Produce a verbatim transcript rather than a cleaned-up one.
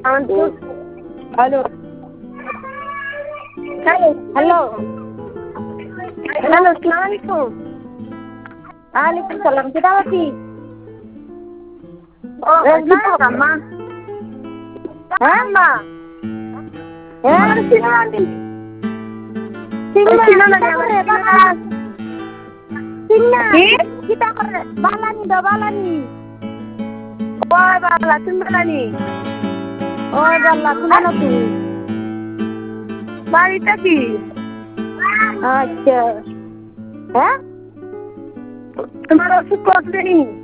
hello hello hello hello আসসালামু আলাইকুম ওয়ালাইকুম সালাম কেডা আছি ও আম্মা হ্যাঁ মা হ্যাঁ সিনানি সিনানি করে বাবা সিনা কিটা করে বালানি দা বালানি ওই বালা তুমি বালানি ওই বালা কোনা না তুমি বাড়িটা কি আচ্ছা হ্যাঁ তোমার ওষুধ কতদিন